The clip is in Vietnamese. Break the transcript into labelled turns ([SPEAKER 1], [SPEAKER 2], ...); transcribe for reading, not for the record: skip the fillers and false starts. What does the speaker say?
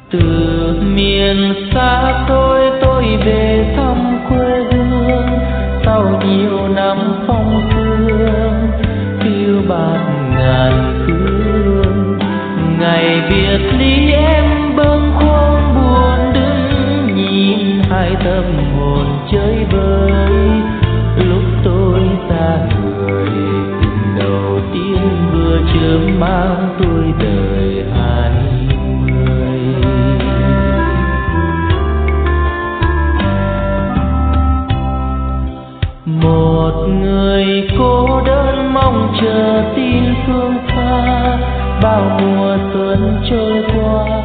[SPEAKER 1] Từ miền xa xôi tôi về thăm quê hương, sau nhiều năm phong sương phiêu bạt ngàn phương. Ngày biệt ly em bâng khuâng buồn đứng nhìn hai tâm hồn chơi vơi. Lúc tôi xa người tình đầu tiên vừa chớm mang tuổi đời 20. Một người cô đơn mong chờ tin phương xa, bao mùa xuân trôi qua